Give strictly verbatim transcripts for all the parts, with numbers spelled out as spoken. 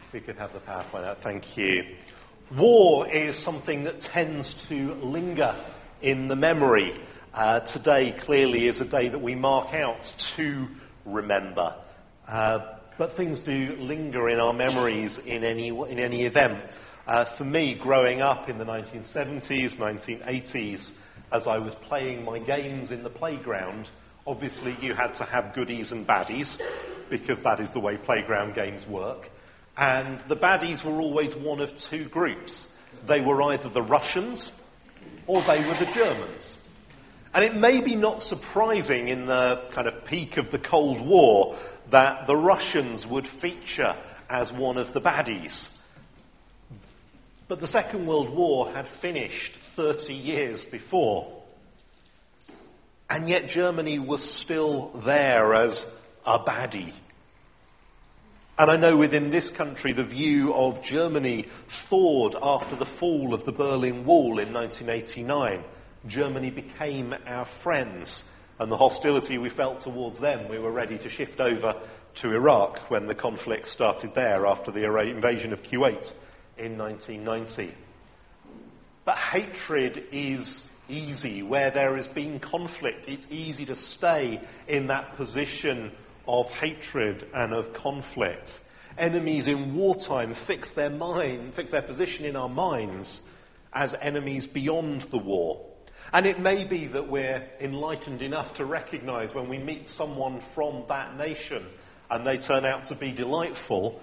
We could have the PowerPoint out. Thank you. War is something that tends to linger in the memory. Uh, today clearly is a day that we mark out to remember. Uh, but things do linger in our memories in any in any event. Uh, for me, growing up in the nineteen seventies, nineteen eighties, as I was playing my games in the playground, obviously you had to have goodies and baddies, because that is the way playground games work. And the baddies were always one of two groups. They were either the Russians or they were the Germans. And it may be not surprising in the kind of peak of the Cold War that the Russians would feature as one of the baddies. But the Second World War had finished thirty years before. And yet Germany was still there as a baddie. And I know within this country the view of Germany thawed after the fall of the Berlin Wall in nineteen eighty-nine. Germany became our friends, and the hostility we felt towards them, we were ready to shift over to Iraq when the conflict started there after the invasion of Kuwait in nineteen ninety. But hatred is easy. Where there has been conflict, it's easy to stay in that position of hatred and of conflict. Enemies in wartime fix their mind, fix their position in our minds as enemies beyond the war. And it may be that we're enlightened enough to recognise when we meet someone from that nation and they turn out to be delightful,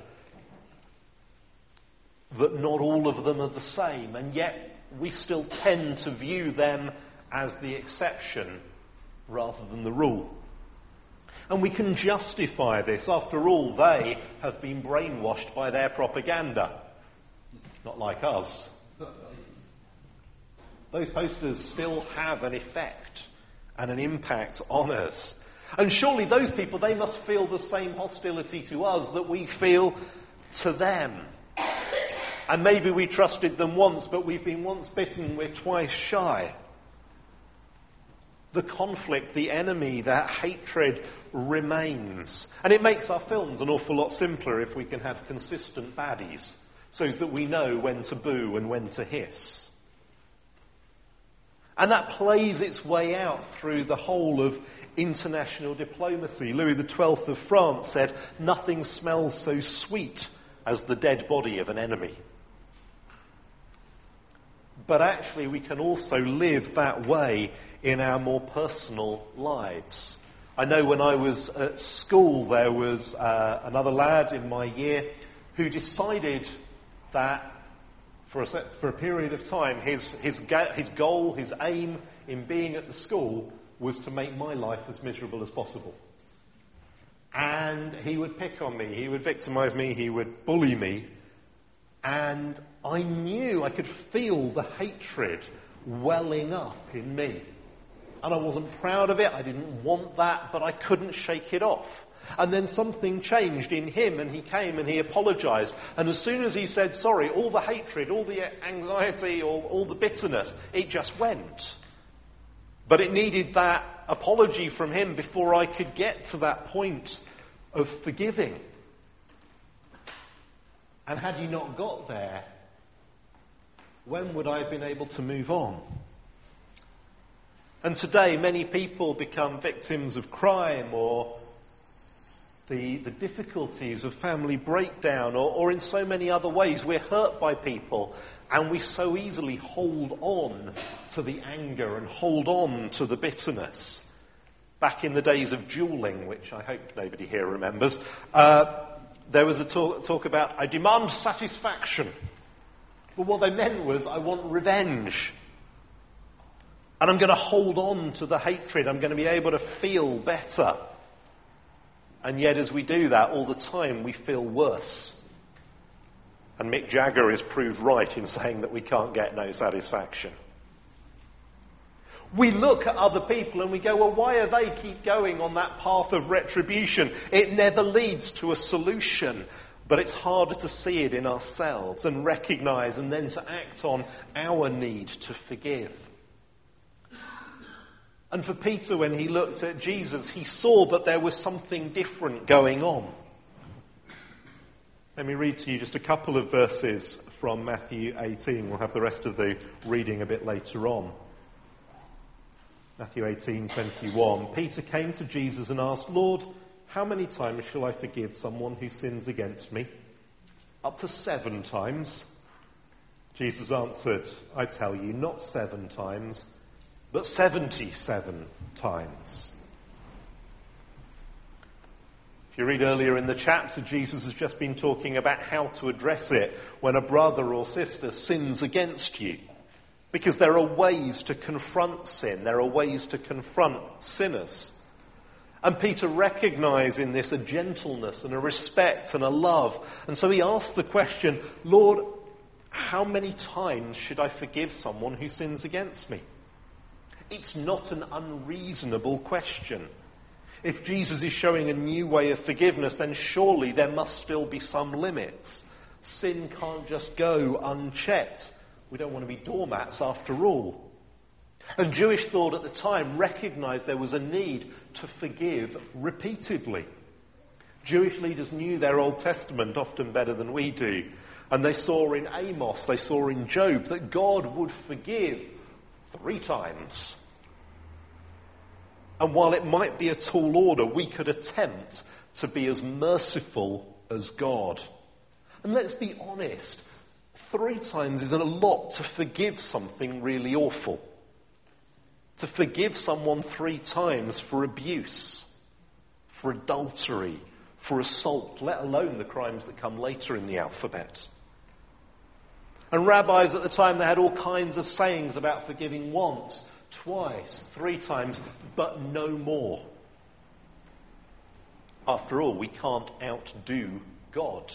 that not all of them are the same, and yet we still tend to view them as the exception rather than the rule. And we can justify this. After all, they have been brainwashed by their propaganda. Not like us. Those posters still have an effect and an impact on us. And surely those people, they must feel the same hostility to us that we feel to them. And maybe we trusted them once, but we've been once bitten, we're twice shy. The conflict, the enemy, that hatred remains. And it makes our films an awful lot simpler if we can have consistent baddies, so that we know when to boo and when to hiss. And that plays its way out through the whole of international diplomacy. Louis the Twelfth of France said, "Nothing smells so sweet as the dead body of an enemy." But actually we can also live that way in our more personal lives. I know when I was at school there was uh, another lad in my year who decided that for a, set, for a period of time his, his, ga- his goal, his aim in being at the school was to make my life as miserable as possible. And he would pick on me, he would victimise me, he would bully me. And I knew, I could feel the hatred welling up in me. And I wasn't proud of it, I didn't want that, but I couldn't shake it off. And then something changed in him, and he came and he apologised. And as soon as he said sorry, all the hatred, all the anxiety, all, all the bitterness, it just went. But it needed that apology from him before I could get to that point of forgiving. And had he not got there, when would I have been able to move on? And today, many people become victims of crime or the, the difficulties of family breakdown or, or in so many other ways. We're hurt by people and we so easily hold on to the anger and hold on to the bitterness. Back in the days of duelling, which I hope nobody here remembers, uh, there was a talk, talk about, I demand satisfaction. But what they meant was, I want revenge. And I'm going to hold on to the hatred. I'm going to be able to feel better. And yet as we do that, all the time we feel worse. And Mick Jagger is proved right in saying that we can't get no satisfaction. We look at other people and we go, well, why do they keep going on that path of retribution? It never leads to a solution. But it's harder to see it in ourselves and recognise and then to act on our need to forgive. And for Peter, when he looked at Jesus, he saw that there was something different going on. Let me read to you just a couple of verses from Matthew eighteen. We'll have the rest of the reading a bit later on. Matthew eighteen twenty-one. Peter came to Jesus and asked, "Lord, how many times shall I forgive someone who sins against me? Up to seven times?" Jesus answered, "I tell you, not seven times, but seventy-seven times." If you read earlier in the chapter, Jesus has just been talking about how to address it when a brother or sister sins against you. Because there are ways to confront sin. There are ways to confront sinners. And Peter recognised in this a gentleness and a respect and a love. And so he asked the question, "Lord, how many times should I forgive someone who sins against me?" It's not an unreasonable question. If Jesus is showing a new way of forgiveness, then surely there must still be some limits. Sin can't just go unchecked. We don't want to be doormats after all. And Jewish thought at the time recognised there was a need to forgive repeatedly. Jewish leaders knew their Old Testament often better than we do. And they saw in Amos, they saw in Job, that God would forgive three times. And while it might be a tall order, we could attempt to be as merciful as God. And let's be honest, three times isn't a lot to forgive something really awful. To forgive someone three times for abuse, for adultery, for assault, let alone the crimes that come later in the alphabet. And rabbis at the time, they had all kinds of sayings about forgiving once, twice, three times, but no more. After all, we can't outdo God.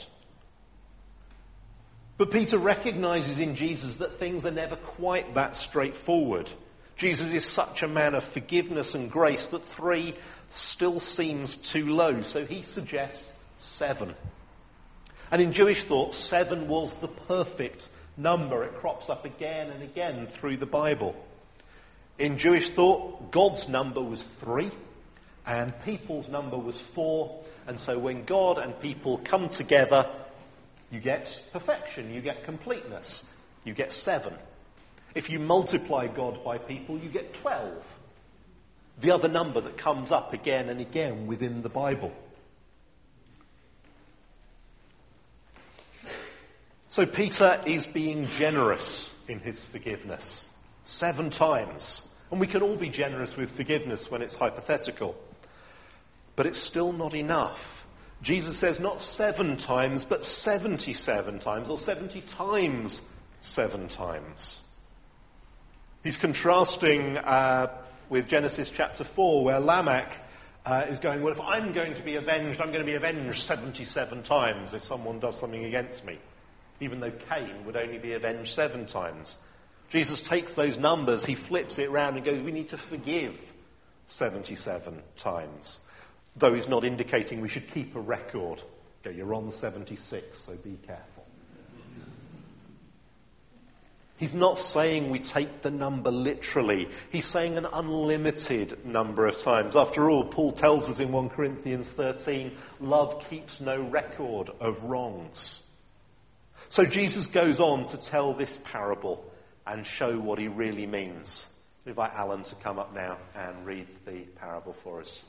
But Peter recognises in Jesus that things are never quite that straightforward. Jesus is such a man of forgiveness and grace that three still seems too low, so he suggests seven. And in Jewish thought, seven was the perfect number. It crops up again and again through the Bible. In Jewish thought, God's number was three, and people's number was four. And so when God and people come together, you get perfection, you get completeness, you get seven. If you multiply God by people, you get twelve. The other number that comes up again and again within the Bible. So Peter is being generous in his forgiveness. Seven times. And we can all be generous with forgiveness when it's hypothetical. But it's still not enough. Jesus says not seven times, but seventy-seven times, or seventy times seven times. He's contrasting uh, with Genesis chapter four, where Lamech uh, is going, well, if I'm going to be avenged, I'm going to be avenged seventy-seven times if someone does something against me. Even though Cain would only be avenged seven times. Jesus takes those numbers, he flips it round and goes, we need to forgive seventy-seven times. Though he's not indicating we should keep a record. Okay, you're on seventy-six, so be careful. He's not saying we take the number literally. He's saying an unlimited number of times. After all, Paul tells us in First Corinthians thirteen, love keeps no record of wrongs. So Jesus goes on to tell this parable and show what he really means. I invite Alan to come up now and read the parable for us.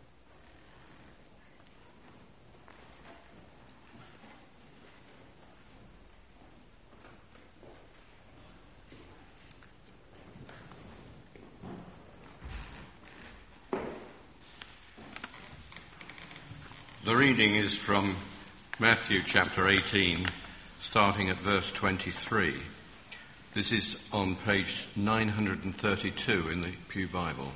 The reading is from Matthew chapter eighteen, starting at verse twenty-three. This is on page nine hundred thirty-two in the Pew Bible.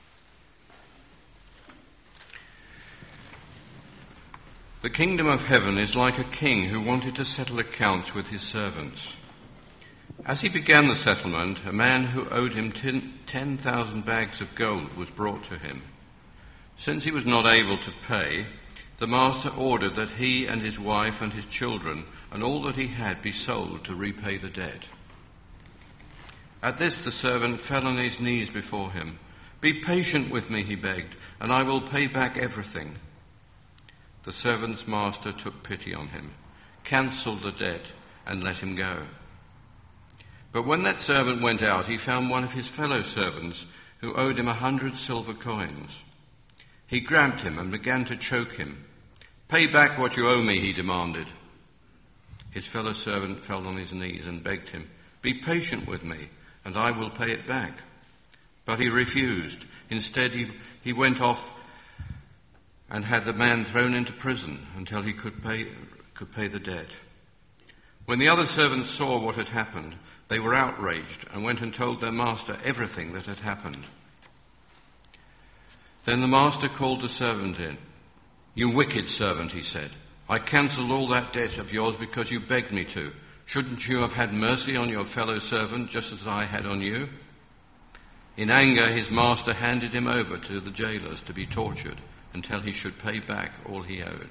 The kingdom of heaven is like a king who wanted to settle accounts with his servants. As he began the settlement, a man who owed him ten thousand bags of gold was brought to him. Since he was not able to pay, the master ordered that he and his wife and his children and all that he had be sold to repay the debt. At this the servant fell on his knees before him. "Be patient with me," he begged, "and I will pay back everything." The servant's master took pity on him, cancel the debt, and let him go. But when that servant went out, he found one of his fellow servants who owed him a hundred silver coins. He grabbed him and began to choke him. "Pay back what you owe me," he demanded. His fellow servant fell on his knees and begged him, "Be patient with me, and I will pay it back." But he refused. Instead, he, he went off and had the man thrown into prison until he could pay, could pay the debt. When the other servants saw what had happened, they were outraged and went and told their master everything that had happened. Then the master called the servant in. "You wicked servant," he said, "I cancelled all that debt of yours because you begged me to. Shouldn't you have had mercy on your fellow servant just as I had on you?" In anger, his master handed him over to the jailers to be tortured until he should pay back all he owed.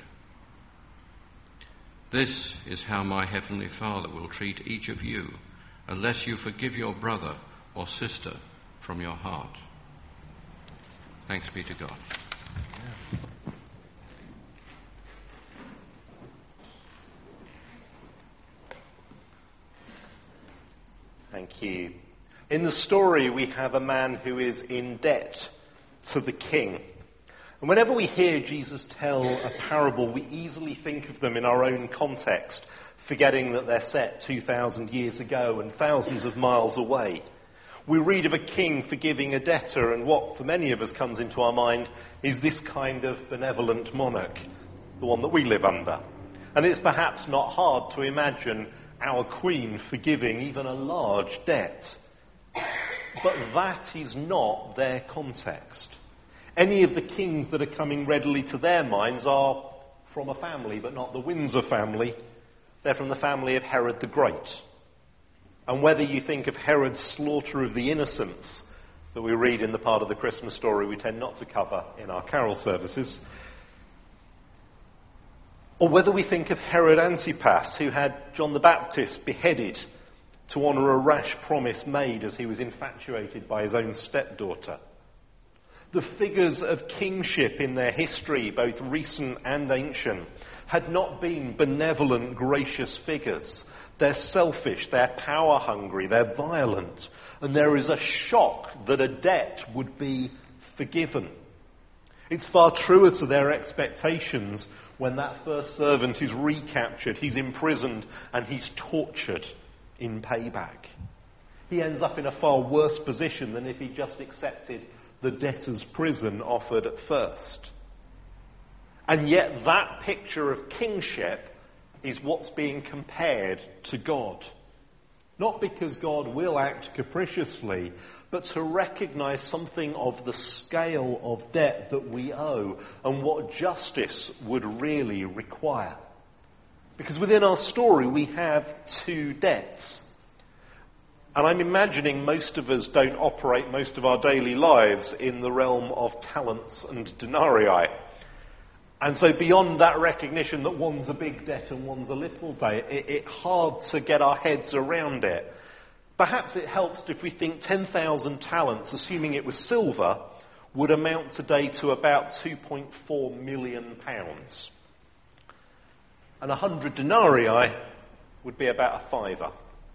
This is how my heavenly Father will treat each of you unless you forgive your brother or sister from your heart. Thanks be to God. Thank you. In the story, we have a man who is in debt to the king. And whenever we hear Jesus tell a parable, we easily think of them in our own context, forgetting that they're set two thousand years ago and thousands of miles away. We read of a king forgiving a debtor, and what for many of us comes into our mind is this kind of benevolent monarch, the one that we live under. And it's perhaps not hard to imagine our queen forgiving even a large debt. But that is not their context. Any of the kings that are coming readily to their minds are from a family, but not the Windsor family. They're from the family of Herod the Great. And whether you think of Herod's slaughter of the innocents that we read in the part of the Christmas story we tend not to cover in our carol services, or whether we think of Herod Antipas, who had John the Baptist beheaded to honour a rash promise made as he was infatuated by his own stepdaughter. The figures of kingship in their history, both recent and ancient, had not been benevolent, gracious figures. They're selfish, they're power-hungry, they're violent, and there is a shock that a debt would be forgiven. It's far truer to their expectations when that first servant is recaptured, he's imprisoned, and he's tortured in payback. He ends up in a far worse position than if he just accepted the debtor's prison offered at first. And yet that picture of kingship is what's being compared to God. Not because God will act capriciously, but to recognise something of the scale of debt that we owe and what justice would really require. Because within our story we have two debts. And I'm imagining most of us don't operate most of our daily lives in the realm of talents and denarii. And so beyond that recognition that one's a big debt and one's a little debt, it, it's hard to get our heads around it. Perhaps it helps if we think ten thousand talents, assuming it was silver, would amount today to about two point four million pounds. And one hundred denarii would be about a fiver.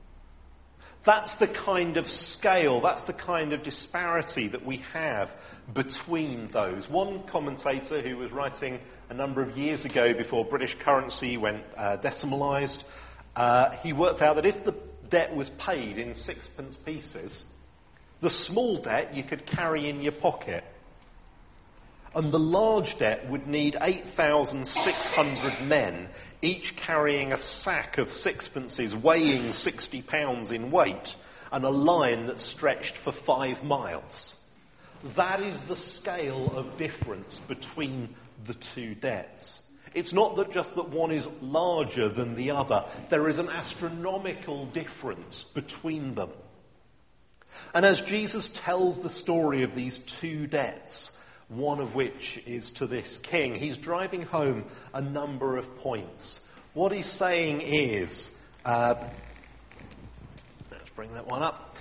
That's the kind of scale, that's the kind of disparity that we have between those. One commentator who was writing a number of years ago before British currency went uh, decimalised, uh, he worked out that if the debt was paid in sixpence pieces, the small debt you could carry in your pocket. And the large debt would need eight thousand six hundred men, each carrying a sack of sixpences weighing sixty pounds in weight, and a line that stretched for five miles. That is the scale of difference between the two debts. It's not that just that one is larger than the other. There is an astronomical difference between them. And as Jesus tells the story of these two debts, one of which is to this king, he's driving home a number of points. What he's saying is, uh, let's bring that one up.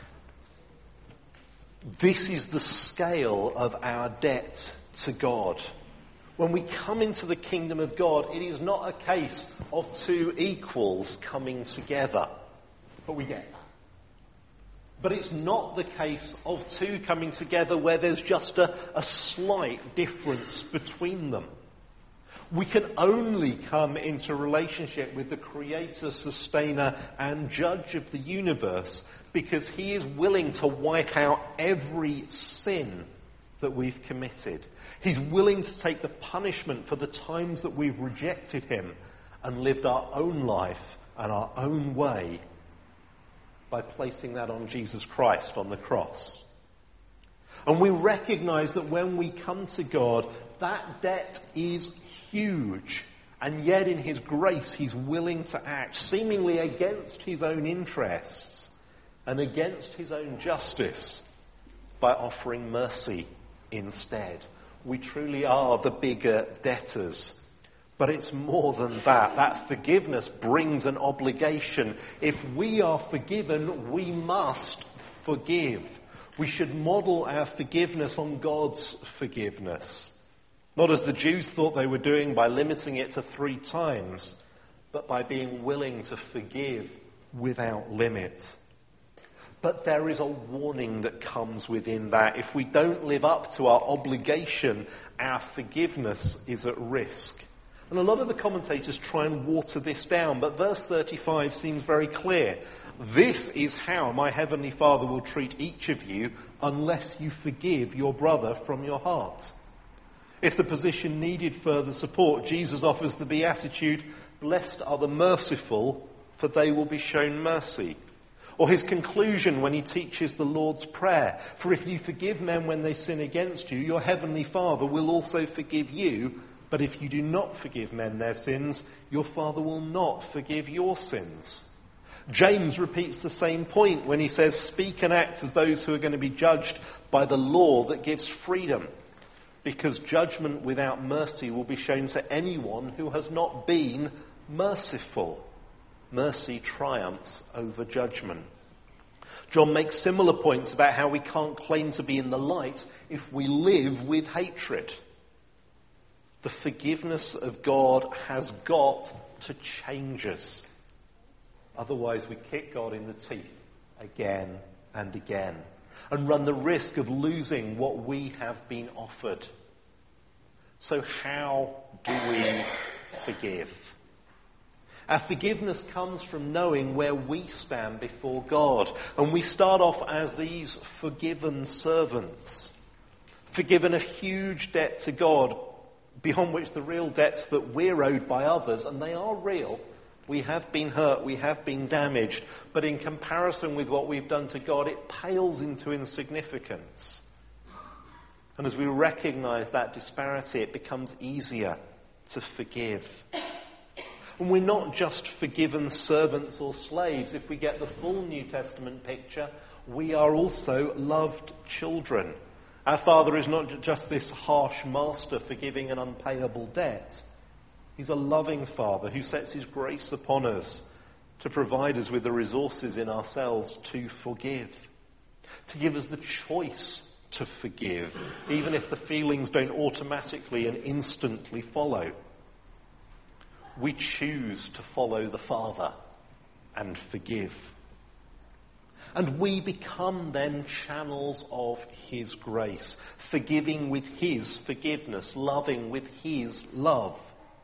This is the scale of our debt to God. When we come into the kingdom of God, it is not a case of two equals coming together. But we get that. But it's not the case of two coming together where there's just a, a slight difference between them. We can only come into relationship with the creator, sustainer, and judge of the universe because he is willing to wipe out every sin that we've committed. He's willing to take the punishment for the times that we've rejected him and lived our own life and our own way by placing that on Jesus Christ on the cross. And we recognize that when we come to God, that debt is huge. And yet in his grace, he's willing to act seemingly against his own interests and against his own justice by offering mercy instead. We truly are the bigger debtors. But it's more than that. That forgiveness brings an obligation. If we are forgiven, we must forgive. We should model our forgiveness on God's forgiveness. Not as the Jews thought they were doing by limiting it to three times, but by being willing to forgive without limit. But there is a warning that comes within that. If we don't live up to our obligation, our forgiveness is at risk. And a lot of the commentators try and water this down, but verse thirty-five seems very clear. This is how my heavenly Father will treat each of you unless you forgive your brother from your heart. If the position needed further support, Jesus offers the beatitude, blessed are the merciful, for they will be shown mercy. Or his conclusion when he teaches the Lord's Prayer, for if you forgive men when they sin against you, your heavenly Father will also forgive you. But if you do not forgive men their sins, your Father will not forgive your sins. James repeats the same point when he says, speak and act as those who are going to be judged by the law that gives freedom, because judgment without mercy will be shown to anyone who has not been merciful. Mercy triumphs over judgment. John makes similar points about how we can't claim to be in the light if we live with hatred. The forgiveness of God has got to change us. Otherwise we kick God in the teeth again and again and run the risk of losing what we have been offered. So how do we forgive? Our forgiveness comes from knowing where we stand before God. And we start off as these forgiven servants, forgiven a huge debt to God, beyond which the real debts that we're owed by others, and they are real. We have been hurt, we have been damaged, but in comparison with what we've done to God, it pales into insignificance. And as we recognize that disparity, it becomes easier to forgive. And we're not just forgiven servants or slaves. If we get the full New Testament picture, we are also loved children. Our Father is not just this harsh master forgiving an unpayable debt. He's a loving Father who sets his grace upon us to provide us with the resources in ourselves to forgive, to give us the choice to forgive, even if the feelings don't automatically and instantly follow. We choose to follow the Father and forgive. And we become then channels of his grace, forgiving with his forgiveness, loving with his love.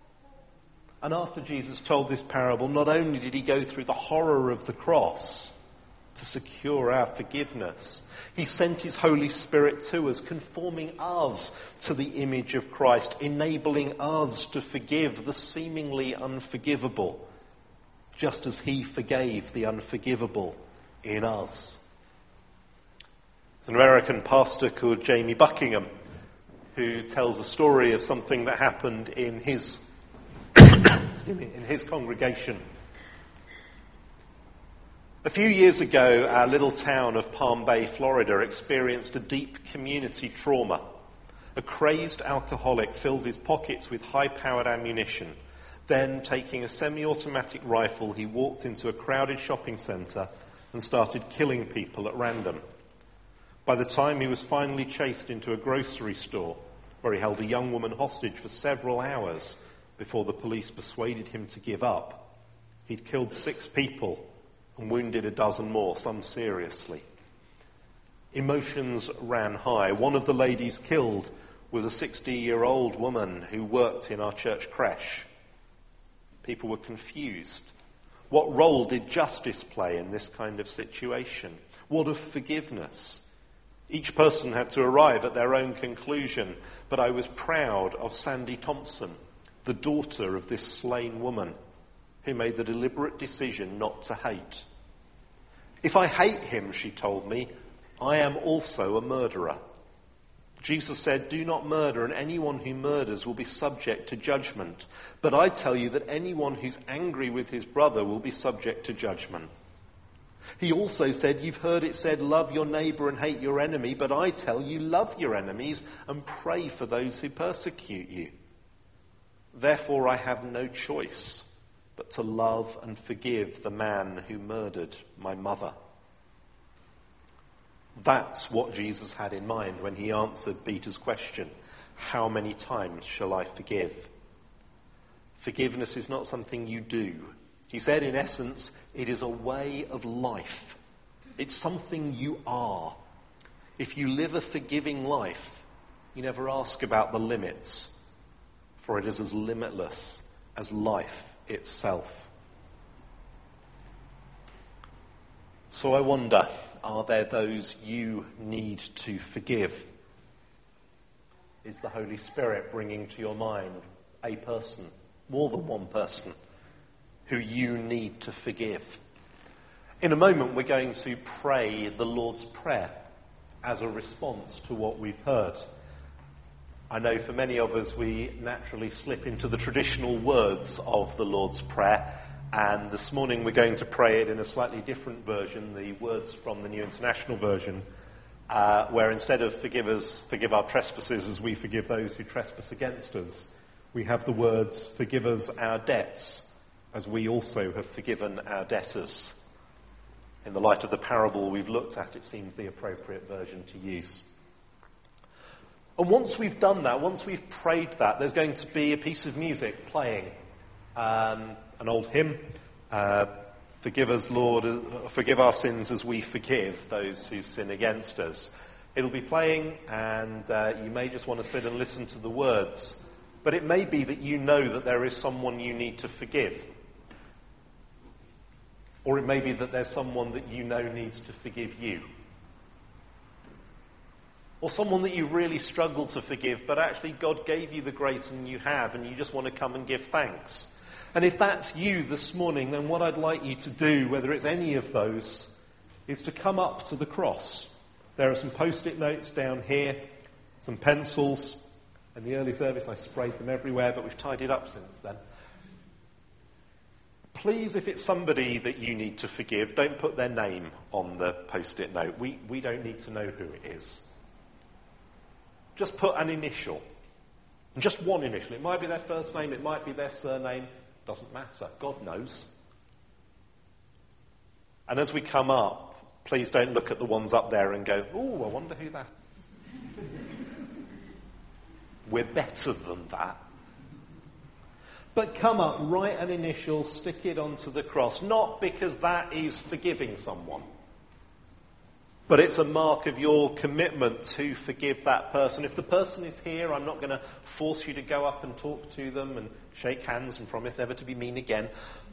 And after Jesus told this parable, not only did he go through the horror of the cross to secure our forgiveness, he sent his Holy Spirit to us, conforming us to the image of Christ, enabling us to forgive the seemingly unforgivable, just as he forgave the unforgivable in us. There's an American pastor called Jamie Buckingham who tells a story of something that happened in his in his congregation. A few years ago, our little town of Palm Bay, Florida, experienced a deep community trauma. A crazed alcoholic filled his pockets with high-powered ammunition. Then, taking a semi-automatic rifle, he walked into a crowded shopping centre and started killing people at random. By the time he was finally chased into a grocery store, where he held a young woman hostage for several hours before the police persuaded him to give up. He'd killed six people and wounded a dozen more, some seriously. Emotions ran high. One of the ladies killed was a sixty-year-old woman who worked in our church creche. People were confused. What role did justice play in this kind of situation? What of forgiveness? Each person had to arrive at their own conclusion, but I was proud of Sandy Thompson, the daughter of this slain woman, who made the deliberate decision not to hate. If I hate him, she told me, I am also a murderer. Jesus said, do not murder, and anyone who murders will be subject to judgment. But I tell you that anyone who's angry with his brother will be subject to judgment. He also said, you've heard it said, love your neighbour and hate your enemy, but I tell you, love your enemies and pray for those who persecute you. Therefore I have no choice but to love and forgive the man who murdered my mother. That's what Jesus had in mind when he answered Peter's question, how many times shall I forgive? Forgiveness is not something you do. He said, in essence, it is a way of life. It's something you are. If you live a forgiving life, you never ask about the limits, for it is as limitless as life itself. So I wonder, are there those you need to forgive? Is the Holy Spirit bringing to your mind a person, more than one person, who you need to forgive? In a moment, we're going to pray the Lord's Prayer as a response to what we've heard. I know for many of us, we naturally slip into the traditional words of the Lord's Prayer, and this morning we're going to pray it in a slightly different version, the words from the New International Version, uh, where instead of forgive us, forgive our trespasses as we forgive those who trespass against us, we have the words, forgive us our debts as we also have forgiven our debtors. In the light of the parable we've looked at, it seems the appropriate version to use. And once we've done that, once we've prayed that, there's going to be a piece of music playing, um, an old hymn, uh, forgive us, Lord, uh, forgive our sins as we forgive those who sin against us. It'll be playing, and uh, you may just want to sit and listen to the words, but it may be that you know that there is someone you need to forgive. Or it may be that there's someone that you know needs to forgive you. Or someone that you've really struggled to forgive, but actually God gave you the grace and you have, and you just want to come and give thanks. And if that's you this morning, then what I'd like you to do, whether it's any of those, is to come up to the cross. There are some post-it notes down here, some pencils. In the early service I sprayed them everywhere, but we've tidied up since then. Please, if it's somebody that you need to forgive, don't put their name on the post-it note. We, we don't need to know who it is. Just put an initial. Just one initial. It might be their first name, it might be their surname. Doesn't matter. God knows. And as we come up, please don't look at the ones up there and go, oh, I wonder who that is. We're better than that. But come up, write an initial, stick it onto the cross. Not because that is forgiving someone, but it's a mark of your commitment to forgive that person. If the person is here, I'm not going to force you to go up and talk to them and shake hands and promise never to be mean again.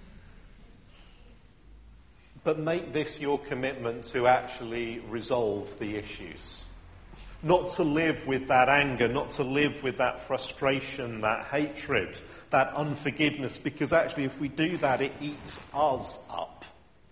But make this your commitment to actually resolve the issues. Not to live with that anger, not to live with that frustration, that hatred, that unforgiveness, because actually if we do that, it eats us up.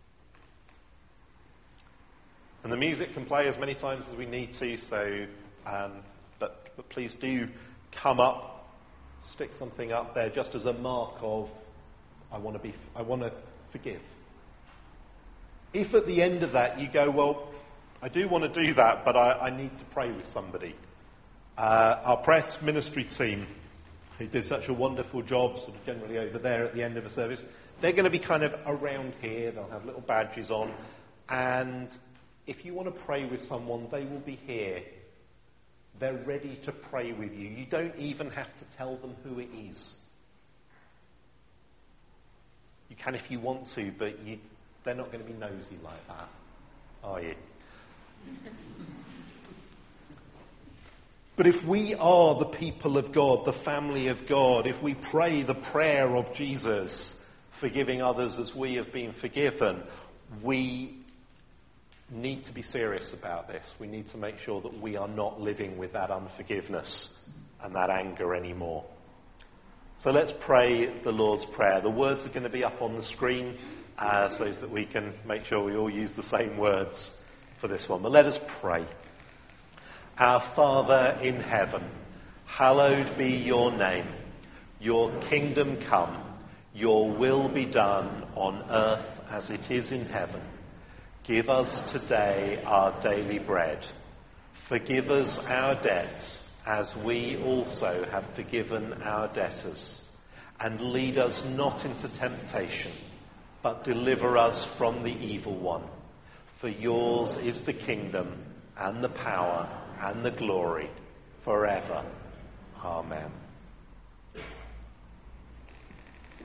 And the music can play as many times as we need to, so um, but, but please do come up, stick something up there just as a mark of, I want to be, I want to forgive. If at the end of that you go, well, I do want to do that, but I, I need to pray with somebody. Uh, our prayer ministry team, who did such a wonderful job, sort of generally over there at the end of a service, they're going to be kind of around here. They'll have little badges on. And if you want to pray with someone, they will be here They're ready to pray with you. You don't even have to tell them who it is. You can if you want to, but you, they're not going to be nosy like that, are you? But if we are the people of God, the family of God, if we pray the prayer of Jesus, forgiving others as we have been forgiven, we need to be serious about this. We need to make sure that we are not living with that unforgiveness and that anger anymore. So let's pray the Lord's Prayer. The words are going to be up on the screen uh, so that we can make sure we all use the same words for this one. But let us pray. Our Father in heaven, hallowed be your name. Your kingdom come, your will be done on earth as it is in heaven. Give us today our daily bread. Forgive us our debts as we also have forgiven our debtors. And lead us not into temptation, but deliver us from the evil one. For yours is the kingdom and the power and the glory forever. Amen.